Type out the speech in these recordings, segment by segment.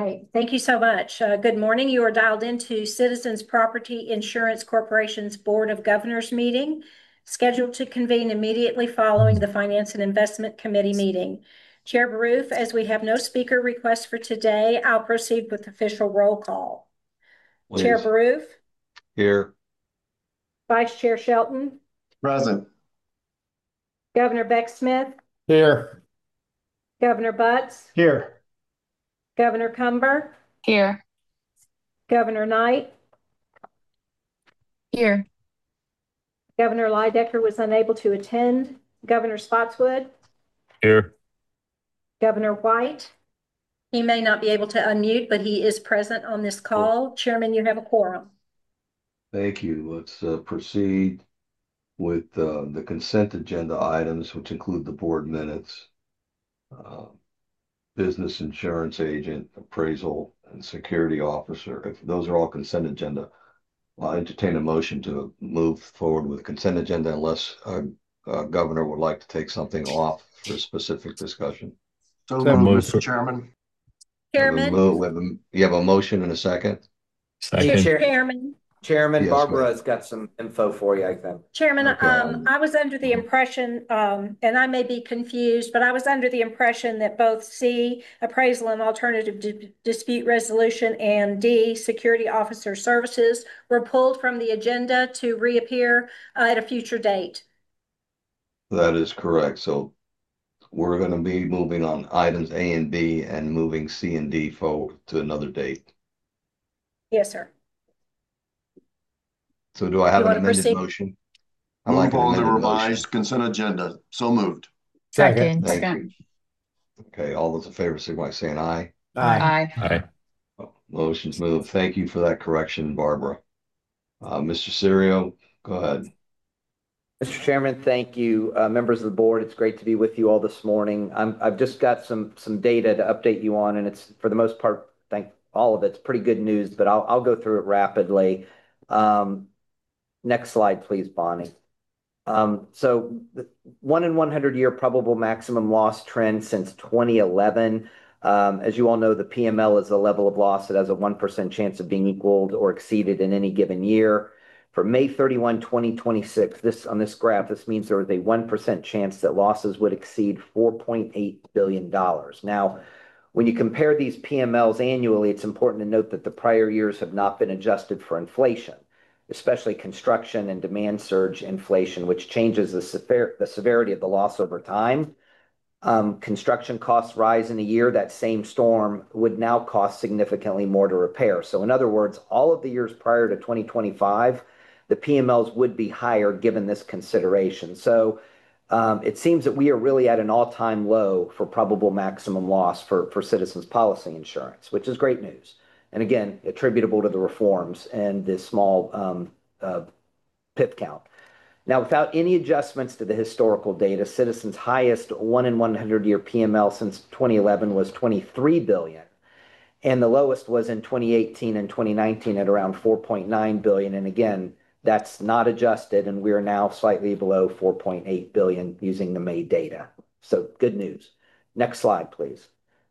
right. Thank you so much. Good morning. You are dialed into Citizens Property Insurance Corporation's Board of Governors meeting, scheduled to convene immediately following the Finance and Investment Committee meeting. Chair Baroof, as we have no speaker requests for today, I'll proceed with official roll call. Please. Chair Baroof. Here. Vice Chair Shelton. Present. Governor Beck Smith. Here. Governor Butts. Here. Governor Cumber. Here. Governor Knight. Here. Governor Lydecker was unable to attend. Governor Spotswood. Here. Governor White. He may not be able to unmute, but he is present on this call. Chairman, you have a quorum. Thank you. Let's proceed with the consent agenda items, which include the board minutes, business insurance agent, appraisal, and security officer. If those are all consent agenda, I'll entertain a motion to move forward with consent agenda unless governor would like to take something off for specific discussion. So moved, Mr. Chairman. Chairman. You have a motion and a second? Second. Chairman. Yes, Barbara has got some info for you, I think. Chairman, Okay. I was under the impression, and I may be confused, but I was under the impression that both C, appraisal and alternative dispute resolution, and D, security officer services, were pulled from the agenda to reappear at a future date. That is correct. So we're going to be moving on items A and B and moving C and D forward to another date. Yes, sir. So do I have You an wanna amended proceed? motion? Move on the amended revised motion. consent agenda. So moved. Second. Thank you. Okay, all those in favor signify by saying aye. Aye. Aye. Motion's moved. Thank you for that correction, Barbara. Mr. Serio, go ahead. Mr. Chairman, thank you. Members of the board, it's great to be with you all this morning. I've just got some data to update you on, and it's, for the most part, thank all of it's pretty good news, but I'll go through it rapidly. Next slide, please, Bonnie. So the 1 in 100 year probable maximum loss trend since 2011. As you all know, the PML is a level of loss that has a 1% chance of being equaled or exceeded in any given year. For May 31, 2026, on this graph, this means there is a 1% chance that losses would exceed $4.8 billion. Now, when you compare these PMLs annually, it's important to note that the prior years have not been adjusted for inflation, especially construction and demand surge inflation, which changes the severity of the loss over time. Construction costs rise in a year, that same storm would now cost significantly more to repair. So in other words, all of the years prior to 2025, the PMLs would be higher given this consideration. So it seems that we are really at an all-time low for probable maximum loss for Citizens Policy Insurance, which is great news. And again, attributable to the reforms and the small PIF count. Now, without any adjustments to the historical data, Citizens' highest 1 in 100 year PML since 2011 was $23 billion. And the lowest was in 2018 and 2019 at around $4.9 billion. And again, that's not adjusted, and we're now slightly below $4.8 billion using the May data. So good news. Next slide, please.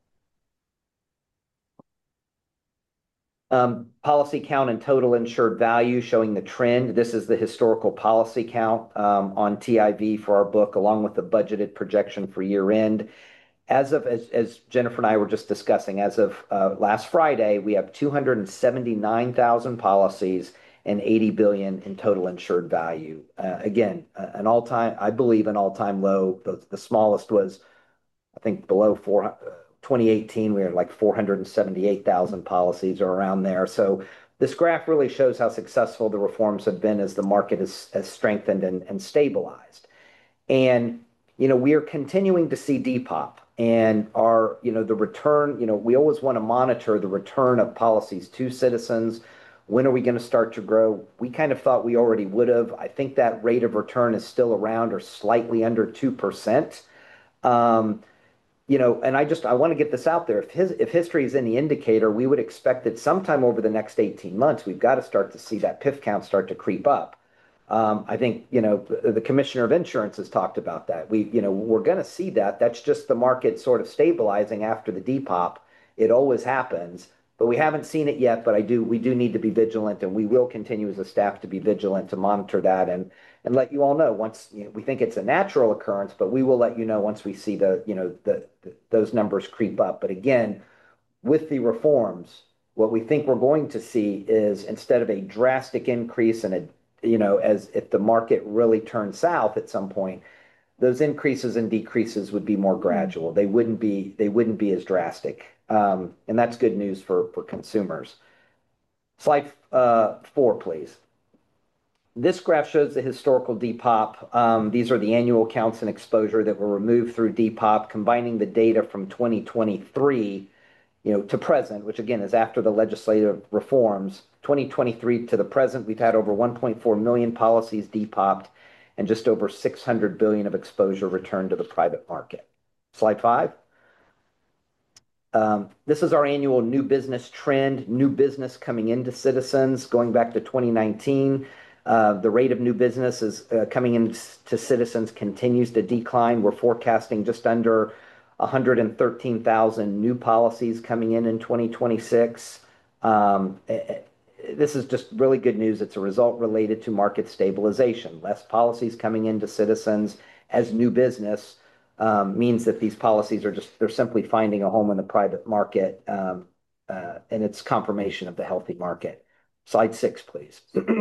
Policy count and total insured value showing the trend. This is the historical policy count on TIV for our book, along with the budgeted projection for year end. As Jennifer and I were just discussing, as of last Friday, we have 279,000 policies and $80 billion in total insured value. Again, an all-time, I believe, an all-time low. The smallest was, I think, below 2018, we were like 478,000 policies or around there. So this graph really shows how successful the reforms have been as the market has strengthened and stabilized. And, we are continuing to see depop and the return, we always want to monitor the return of policies to Citizens. When are we going to start to grow? We kind of thought we already would have. I think that rate of return is still around or slightly under 2%. And I want to get this out there. If history is any indicator, we would expect that sometime over the next 18 months, we've got to start to see that PIF count start to creep up. I think, the Commissioner of Insurance has talked about that. We're going to see that. That's just the market sort of stabilizing after the depop It always happens, but we haven't seen it yet. But we do need to be vigilant, and we will continue as a staff to be vigilant to monitor that and let you all know once we think it's a natural occurrence, but we will let you know once we see those numbers creep up. But again, with the reforms, what we think we're going to see is instead of a drastic increase as if the market really turns south at some point, those increases and decreases would be more gradual. They wouldn't be as drastic. And that's good news for consumers. Slide 4, please. This graph shows the historical DPOP. These are the annual counts and exposure that were removed through DPOP, combining the data from 2023 to present, which again is after the legislative reforms. 2023 to the present, we've had over 1.4 million policies depopped and just over 600 billion of exposure returned to the private market. Slide 5. This is our annual new business trend, new business coming into Citizens going back to 2019. The rate of new business is coming into Citizens continues to decline. We're forecasting just under 113,000 new policies coming in 2026. This is just really good news. It's a result related to market stabilization. Less policies coming into Citizens as new business means that these policies they're simply finding a home in the private market, and it's confirmation of the healthy market. Slide 6, please.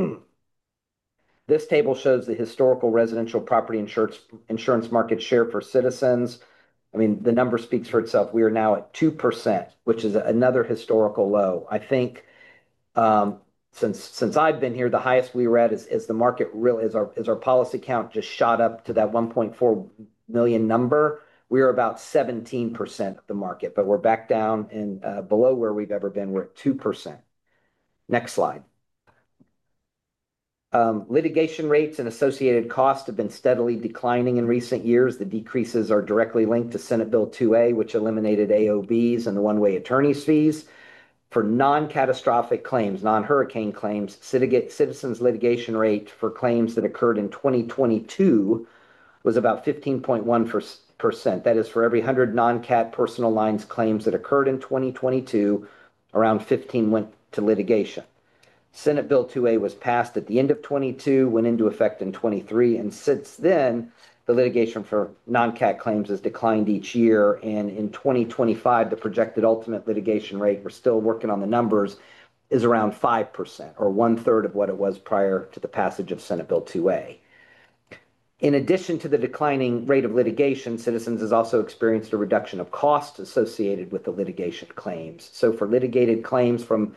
This table shows the historical residential property insurance market share for Citizens. I mean, the number speaks for itself. We are now at 2%, which is another historical low. I think since I've been here, the highest we were at is the market really is our policy count just shot up to that 1.4 million number. We are about 17% of the market, but we're back down and below where we've ever been. We're at 2%. Next slide. Litigation rates and associated costs have been steadily declining in recent years. The decreases are directly linked to Senate Bill 2A, which eliminated AOBs and the one-way attorney's fees. For non-catastrophic claims, non-hurricane claims, Citizens litigation rate for claims that occurred in 2022 was about 15.1%. That is, for every 100 non-cat personal lines claims that occurred in 2022, around 15 went to litigation. Senate Bill 2A was passed at the end of 22, went into effect in 23, and since then, the litigation for non-cat claims has declined each year. And in 2025, the projected ultimate litigation rate, we're still working on the numbers, is around 5%, or 1/3 of what it was prior to the passage of Senate Bill 2A. In addition to the declining rate of litigation, Citizens has also experienced a reduction of costs associated with the litigation claims. So for litigated claims from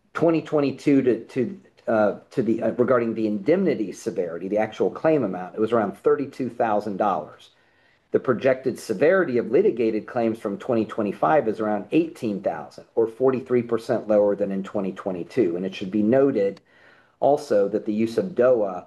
2022 regarding the indemnity severity, the actual claim amount, it was around $32,000. The projected severity of litigated claims from 2025 is around $18,000, or 43% lower than in 2022. And it should be noted also that the use of DOA,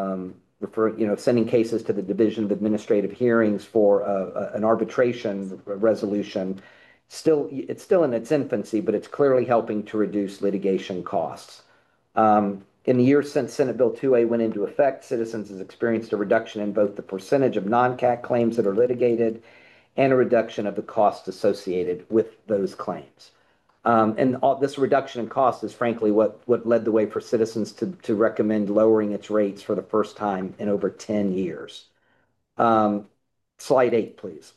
sending cases to the Division of Administrative Hearings for an arbitration resolution, it's still in its infancy, but it's clearly helping to reduce litigation costs. In the years since Senate Bill 2A went into effect, Citizens has experienced a reduction in both the percentage of non-cat claims that are litigated and a reduction of the costs associated with those claims. And this reduction in cost is frankly what led the way for Citizens to recommend lowering its rates for the first time in over 10 years. Slide 8, please.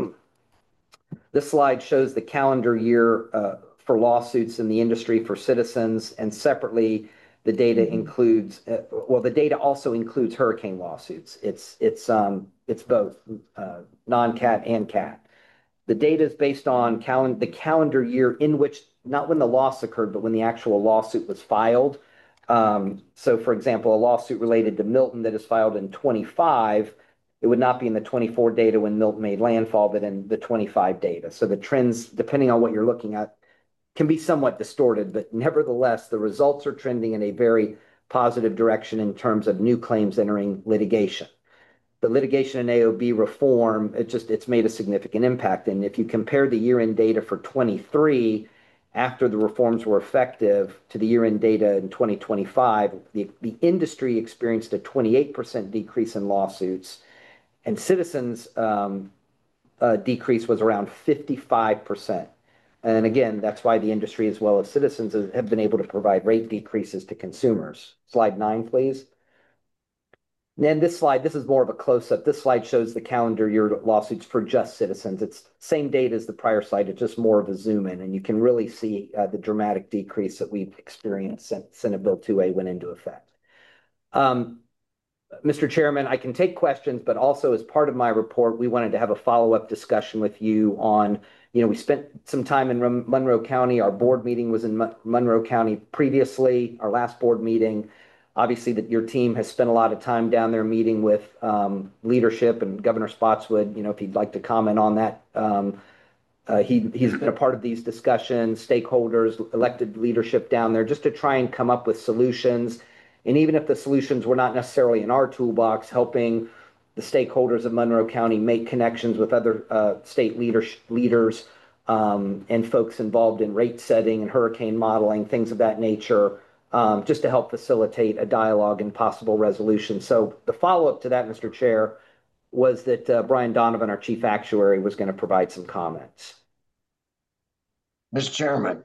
This slide shows the calendar year for lawsuits in the industry for Citizens, and separately, the data includes the data also includes hurricane lawsuits. It's both non-cat and cat. The data is based on the calendar year in which, not when the loss occurred, but when the actual lawsuit was filed. So, for example, a lawsuit related to Milton that is filed in 25, it would not be in the 24 data when Milton made landfall, but in the 25 data. So the trends, depending on what you're looking at, can be somewhat distorted, but nevertheless, the results are trending in a very positive direction in terms of new claims entering litigation. The litigation and AOB reform, it's made a significant impact. And if you compare the year-end data for 23 after the reforms were effective to the year-end data in 2025, the industry experienced a 28% decrease in lawsuits, and Citizens' decrease was around 55%. And again, that's why the industry as well as citizens have been able to provide rate decreases to consumers. Slide 9, please. And this slide, this is more of a close-up. This slide shows the calendar year lawsuits for just citizens. It's same date as the prior slide. It's just more of a zoom in, and you can really see the dramatic decrease that we've experienced since Senate Bill 2A went into effect. Mr. Chairman, I can take questions, but also as part of my report, we wanted to have a follow-up discussion with you on, we spent some time in Monroe County. Our board meeting was in Monroe County previously, our last board meeting. Obviously, that your team has spent a lot of time down there meeting with leadership and Governor Spotswood, if you'd like to comment on that. He's been a part of these discussions, stakeholders, elected leadership down there, just to try and come up with solutions. And even if the solutions were not necessarily in our toolbox, helping the stakeholders of Monroe County make connections with other state leaders and folks involved in rate setting and hurricane modeling, things of that nature, just to help facilitate a dialogue and possible resolution. So the follow-up to that, Mr. Chair, was that Brian Donovan, our chief actuary, was going to provide some comments. Mr. Chairman.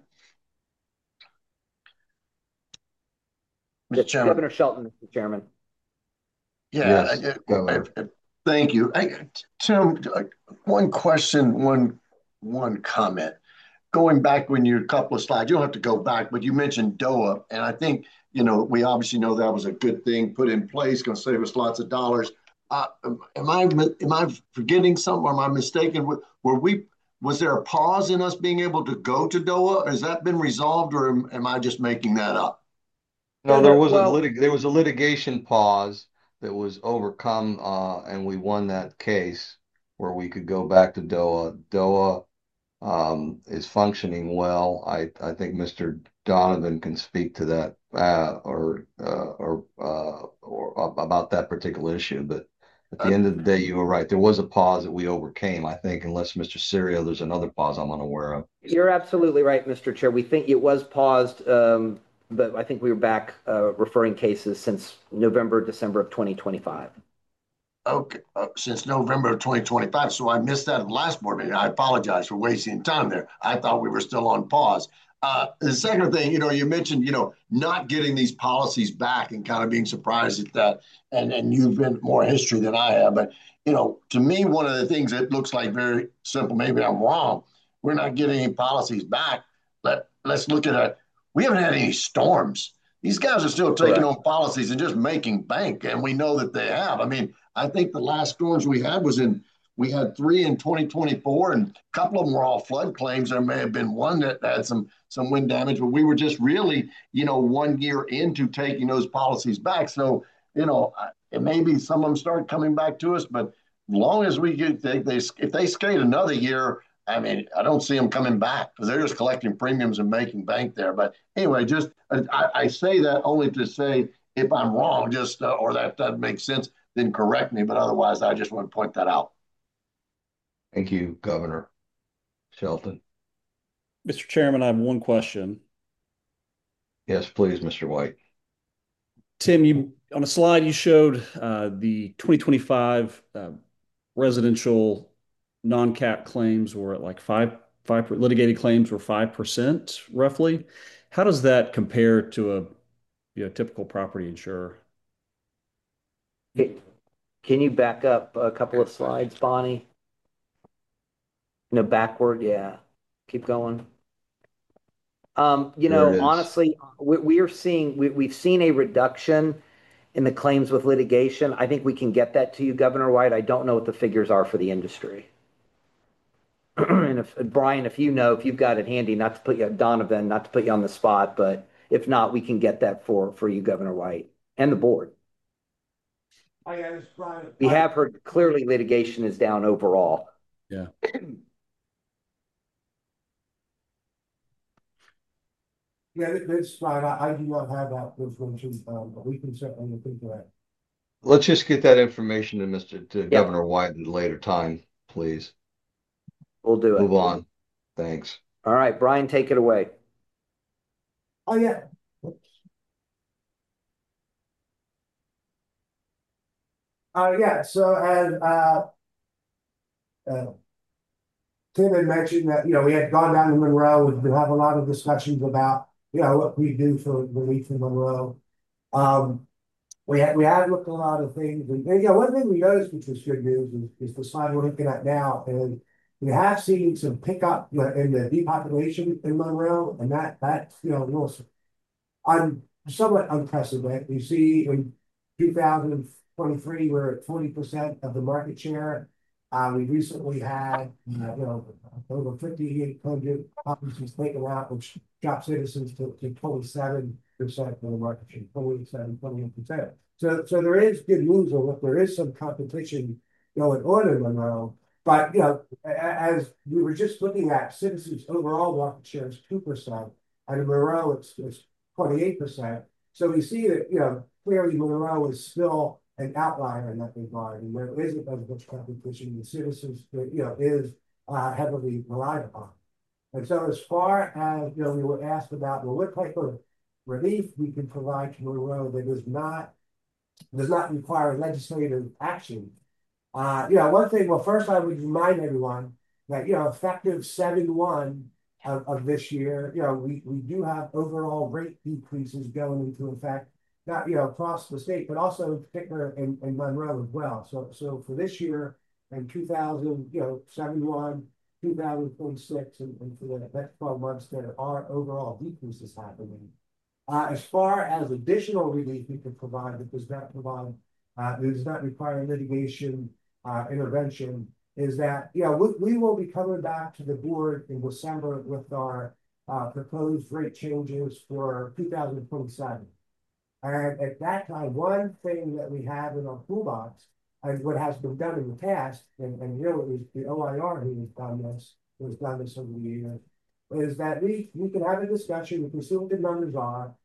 Mr. Chairman. Governor Shelton, Mr. Chairman. Yeah, Yes, Governor. Thank you. Tim, one question, one comment. Going back when you're a couple of slides, you don't have to go back, but you mentioned DOA, and I think we obviously know that was a good thing put in place, going to save us lots of dollars. Am I forgetting something? Or am I mistaken? Was there a pause in us being able to go to DOA? Has that been resolved, or am I just making that up? No, there was a litigation pause that was overcome, and we won that case where we could go back to DOA. DOA is functioning well. I think Mr. Donovan can speak to that or about that particular issue. But at the end of the day, you were right. There was a pause that we overcame. I think, unless Mr. Serio, there's another pause I'm unaware of. You're absolutely right, Mr. Chair. We think it was paused, but I think we were back referring cases since November, December of 2025. Okay, since November of 2025. So I missed that at the last board meeting. I apologize for wasting time there. I thought we were still on pause. The second thing, you mentioned, not getting these policies back and kind of being surprised at that. And you've been more history than I have. But, to me, one of the things that looks like very simple, maybe I'm wrong, we're not getting any policies back. Let's look at it. We haven't had any storms. These guys are still taking on policies and just making bank. And we know that they have. I mean, I think the last storms we had we had 3 in 2024, and a couple of them were all flood claims. There may have been one that had some wind damage, but we were just really, 1 year into taking those policies back. So, maybe some of them start coming back to us, but as long as we get, if they skate another year, I mean, I don't see them coming back because they're just collecting premiums and making bank there. But anyway, I say that only to say if I'm wrong, or that doesn't make sense, then correct me. But otherwise, I just want to point that out. Thank you, Governor Shelton. Mr. Chairman, I have one question. Yes, please, Mr. White. Tim, on a slide you showed the 2025 residential non-cap claims were at like five litigated claims were 5% roughly. How does that compare to a typical property insurer? Can you back up a couple of slides, Bonnie? Backward, yeah. Keep going. Honestly, we've seen a reduction in the claims with litigation. I think we can get that to you, Governor White. I don't know what the figures are for the industry. And Brian, if you've got it handy, not to put you, Donovan, not to put you on the spot, but if not, we can get that for you, Governor White, and the board. We have heard clearly litigation is down overall. Yeah. Yeah, that's fine. I do not have that information, but we can certainly look into that. Let's just get that information to Governor White at a later time, please. We'll do it. Move on. Thanks. All right, Brian, take it away. Oh, yeah. Yeah, so as Tim had mentioned that, we had gone down to Monroe and we have a lot of discussions about, what we do for relief in Monroe. We had looked at a lot of things, and one thing we noticed, which was good news, is the slide we're looking at now, and we have seen some pickup in the depopulation in Monroe, and that's somewhat unprecedented. You see, in 2023, we're at 40% of the market share. We recently had over 5,800 policies taken out, which dropped Citizens to 27% of the market share, 28%. So there is good news on there is some competition going on in Monroe. But as we were just looking at, Citizens' overall market share is 2%, and in Monroe it's 28%. So we see that clearly Monroe is still an outlier in that regard, and there isn't as much competition. The Citizens is heavily relied upon. And so as far as we were asked about, well, what type of relief we can provide to Monroe that does not require legislative action. One thing, well, first I would remind everyone that, effective 7/1 of this year, we do have overall rate decreases going into effect, not, across the state, but also in particular in Monroe as well. So for this year and 7/1, 2026, and for the next 12 months, there are overall decreases happening. As far as additional relief we can provide that does not require litigation intervention, is that we will be coming back to the board in December with our proposed rate changes for 2027. And at that time, one thing that we have in our toolbox, and what has been done in the past, and it was the OIR who has done this over the years, is that we can have a discussion, we can see what the numbers are.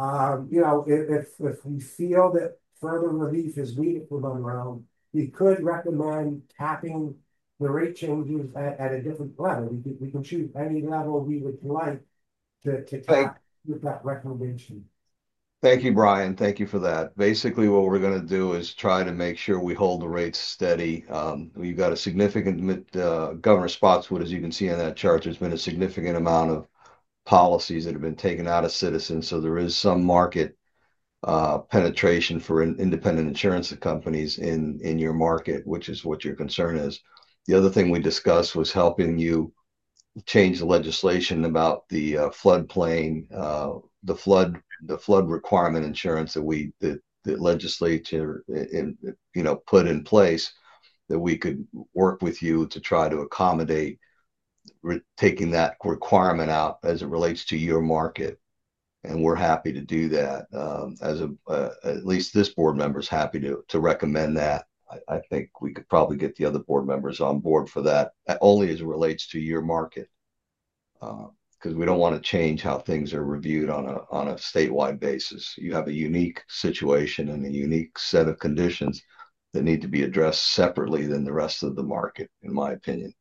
If we feel that further relief is needed for Monroe, we could recommend tapping the rate changes at a different level. We can choose any level we would like to tap with that recommendation. Thank you, Brian. Thank you for that. Basically, what we're going to do is try to make sure we hold the rates steady. We've got a significant, Governor Spotswood, as you can see on that chart, there's been a significant amount of policies that have been taken out of Citizens. So there is some market penetration for independent insurance companies in your market, which is what your concern is. The other thing we discussed was helping you change the legislation about the floodplain, the flood requirement insurance that the legislature put in place, that we could work with you to try to accommodate taking that requirement out as it relates to your market. And we're happy to do that. At least this board member is happy to recommend that. I think we could probably get the other board members on board for that, only as it relates to your market. Because we don't want to change how things are reviewed on a statewide basis. You have a unique situation and a unique set of conditions that need to be addressed separately than the rest of the market, in my opinion.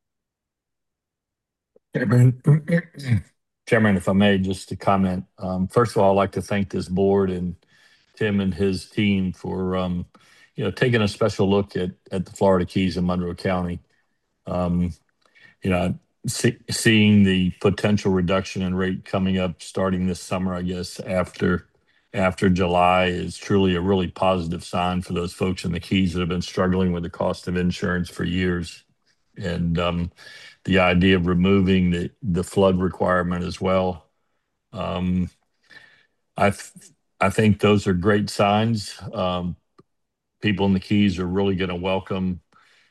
Chairman, if I may, just to comment. First of all, I'd like to thank this board and Tim and his team for taking a special look at the Florida Keys in Monroe County. Seeing the potential reduction in rate coming up starting this summer, I guess, after July, is truly a really positive sign for those folks in the Keys that have been struggling with the cost of insurance for years. And the idea of removing the flood requirement as well. I think those are great signs. People in the Keys are really going to welcome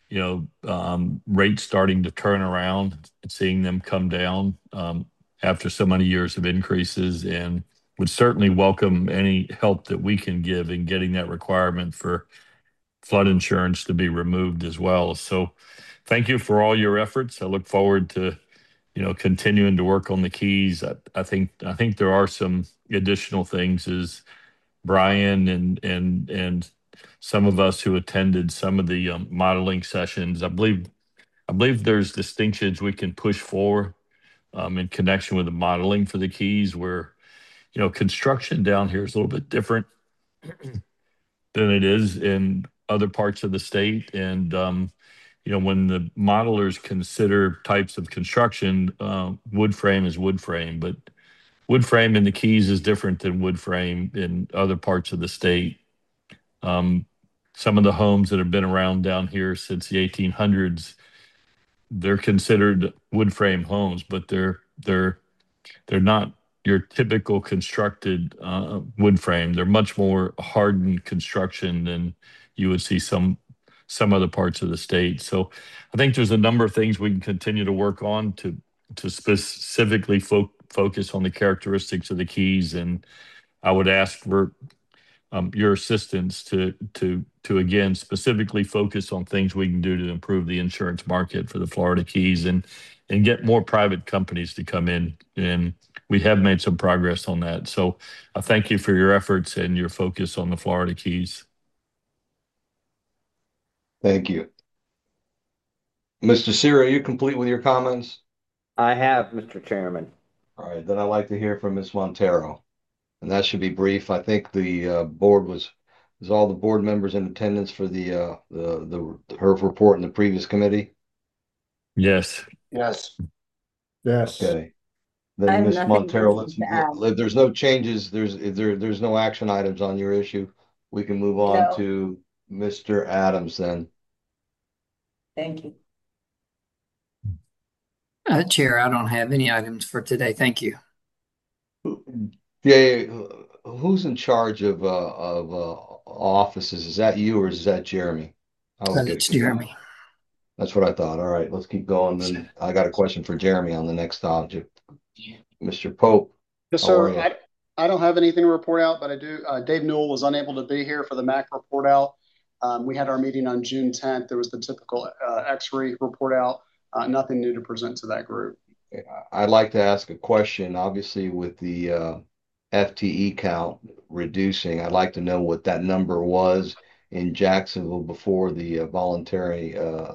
rates starting to turn around and seeing them come down after so many years of increases, and would certainly welcome any help that we can give in getting that requirement for flood insurance to be removed as well. So thank you for all your efforts. I look forward to continuing to work on the Keys. I think there are some additional things, as Brian and some of us who attended some of the modeling sessions. I believe there's distinctions we can push for in connection with the modeling for the Keys, where construction down here is a little bit different than it is in other parts of the state, and when the modelers consider types of construction, wood frame is wood frame, but wood frame in the Keys is different than wood frame in other parts of the state. Some of the homes that have been around down here since the 1800s, they're considered wood frame homes, but they're not your typical constructed wood frame. They're much more hardened construction than you would see some other parts of the state. So I think there's a number of things we can continue to work on to specifically focus on the characteristics of the Keys. And I would ask for your assistance to again specifically focus on things we can do to improve the insurance market for the Florida Keys and get more private companies to come in. And we have made some progress on that. So I thank you for your efforts and your focus on the Florida Keys. Thank you. Mr. Sear, are you complete with your comments? I have, Mr. Chairman. All right, then I'd like to hear from Ms. Montero. And that should be brief. I think the board was all the board members in attendance for the her report in the previous committee? Yes. Yes. Yes. Okay. I Then have Ms. nothing Montero, to add. if there's no changes, there's no action items on your issue, we can move on No. to Mr. Adams then. Thank you. Chair, I don't have any items for today. Thank you. Yeah, who's in charge of offices? Is that you or is that Jeremy? It's Jeremy. That's what I thought. All right, let's keep going. Then I got a question for Jeremy on the next object. Mr. Pope. Yes, how are sir. you? I don't have anything to report out, but I do. Dave Newell was unable to be here for the MAC report out. We had our meeting on June 10th. There was the typical X-ray report out. Nothing new to present to that group. I'd like to ask a question. Obviously, with the FTE count reducing, I'd like to know what that number was in Jacksonville before the voluntary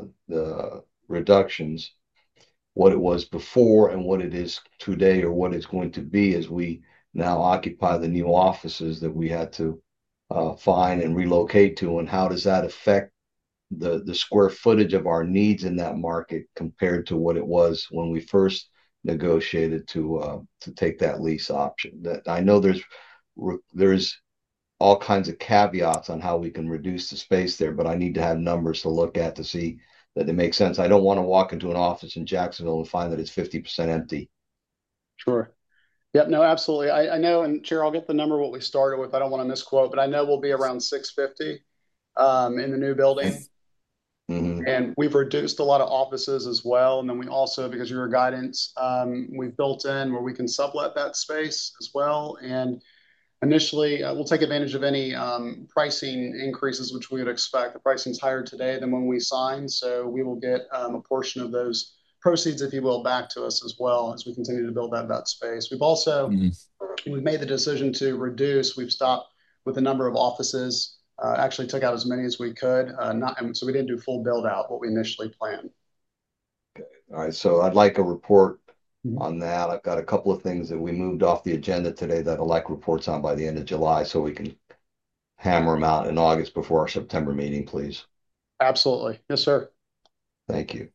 the reductions, what it was before and what it is today, or what it's going to be as we now occupy the new offices that we had to find and relocate to, and how does that affect the square footage of our needs in that market compared to what it was when we first negotiated to take that lease option. That I know there's all kinds of caveats on how we can reduce the space there, but I need to have numbers to look at to see that it makes sense. I don't want to walk into an office in Jacksonville and find that it's 50% empty. Sure. Yep. No, absolutely. I know, and Chair, I'll get the number what we started with. I don't want to misquote, but I know we'll be around 650 in the new building. Mm-hmm. And we've reduced a lot of offices as well. And then we also, because of your guidance, we've built in where we can sublet that space as well. And initially, we'll take advantage of any pricing increases, which we would expect. The pricing's higher today than when we signed. So we will get a portion of those proceeds, if you will, back to us as well as we continue to build that space. We've also, we've made the decision to reduce. We've stopped with the number of offices. Actually took out as many as we could, so we didn't do full build out what we initially planned. Okay. All right, so I'd like a report on that. I've got a couple of things that we moved off the agenda today that I'd like reports on by the end of July, so we can hammer them out in August before our September meeting, please. Absolutely. Yes, sir. Thank you.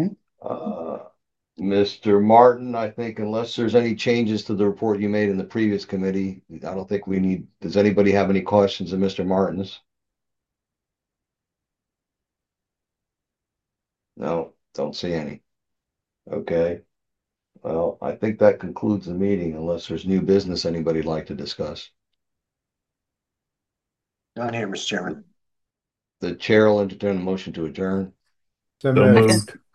Mr. Martin, I think unless there's any changes to the report you made in the previous committee, I don't think we need, does anybody have any questions of Mr. Martin's? No, don't see any. Okay. Well, I think that concludes the meeting unless there's new business anybody'd like to discuss. Down here, Mr. Chairman. The chair will entertain a motion to adjourn. So moved.